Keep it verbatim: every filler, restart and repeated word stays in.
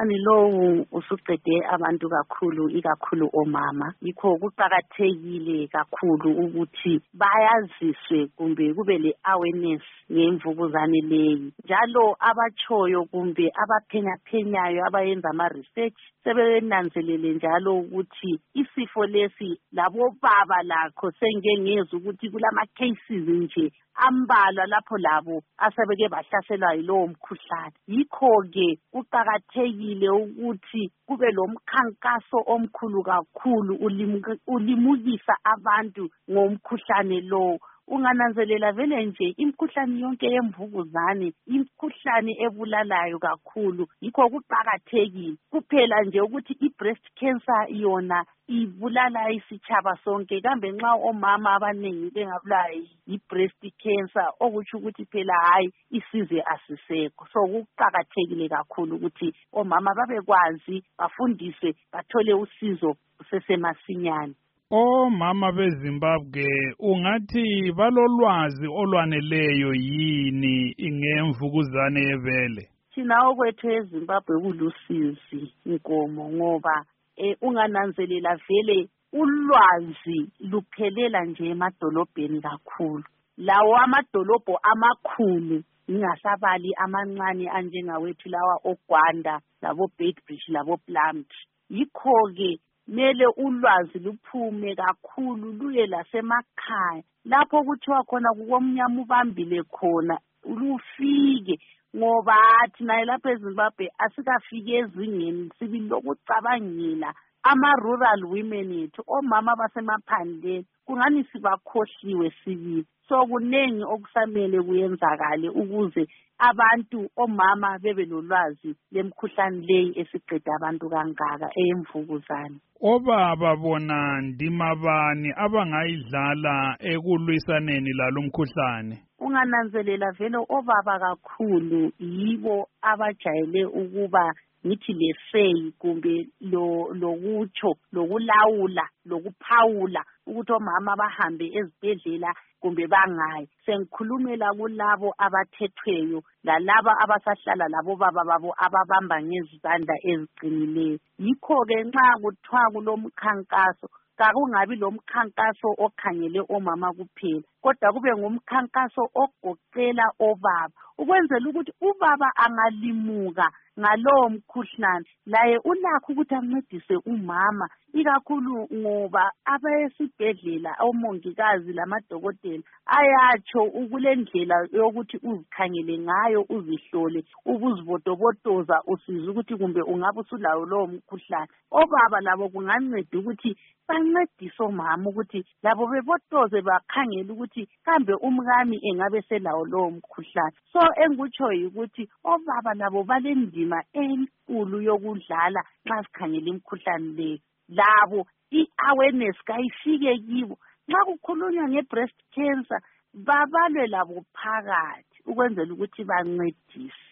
umkhuhlane lowu usuqede abantu kakhulu ikakhulu omama. Yikho kuqakathekile kakhulu ukuthi bayaziswe kumbe kube le awareness ngemvukuzane leyi. Njalo abatshoyo kumbe abaphenya phenyayo abayenza ama research sebenanzelele njalo ukuthi isifo lesi labo baba lakho sengengeza ukuthi kulama cases nje ambalwa lapho labo asebeke bahlaselwa yilowo mkhuhlane. Yikho ke kuqakathekile ukuthi kube lomkhankaso omkhulu kakhulu ulimukisa abantu ngomkhuhlane lo. Ungananzelela vele nje imkhuhlane yonke yemvukuzane imkhuhlane ebulalayo kakhulu. Yikho kuqakathekile kuphela nje ukuthi i-breast cancer yona ibulala isitshaba sonke, kambe nxa omama abanengi bengabulawa yi-breast cancer okutsho ukuthi phela hayi isizwe asisekho. So kuqakathekile kakhulu ukuthi omama babekwazi, bafundiswe, bathole usizo kusesemasinyane. Omama beZimbabwe ungathi balolwazi olwaneleyo yini ngemvukuzane yebele? Thina okwethu eZimbabwe kulusizi inkomo ngoba eh, ungananzelela vele ulwazi luphelela nje emadolobheni kakhulu. Lawo amadolobho amakhulu ingasabali amancane anjengawethu lawa oGwanda labo Beitbridge labo Plumtree. Yikho ke mele ulwazi luphume kakhulu luye lasemakhaya lapho kuthiwa khona kukomnyama ubambile khona lufike, ngoba thina lapha eZimbabwe asikafike ezingeni sibili lokucabangela ama-rural women ethu, omama basemaphandleni kungani sibakhohliwe sibili. So kunengi okusamele kuyenzakale ukuze abantu omama bebe lolwazi lemkhuhlane leyi esiqeda abantu kangaka eyemvukuzane. Obaba bona ndima bani abangayidlala ekulwisaneni lalo mkhuhlane? Ungananzelela vele obaba kakhulu yibo abajayele ukuba ngithi le say kumbe lo lokutsho lokulawula lokuphawula ukuthi omama bahambe ezibhedlela kumbe bangayi. Sengikhulumela kulabo abathethweyo lalaba abasahlala labo baba babo ababamba ngezandla eziqinileyo. Yikho ke nxa kuthiwa kulomkhankaso kakungabi lomkhankaso okhangele omama kuphela, kodwa kube ngumkhankaso ogoqela obaba ukwenzela ukuthi ubaba angalimuka ngalowo mkhuhlane laye ulakho ukuthi ancedise umama, ikakhulu ngoba abesibhedlela omongikazi lamadokotela ayatsho ukulendlela yokuthi uzikhangele ngayo, uzihlole, ukuzibotobotoza usiza ukuthi kumbe ungabe usulawo lowo mkhuhlane. Obaba labo kunganceda ukuthi bancedise omama ukuthi labo bebotoze bakhangele ukuthi kambe umkami engabe selawo lowo mkhuhlane. So engutsho yikuthi obaba labo balendima enkulu yokudlala nxa sikhangele imkhuhlane leyo. Labo i-awareness kayifike kibo. Nxa kukhulunywa nge-breast cancer babalwe labo phakathi ukwenzela ukuthi bancedise.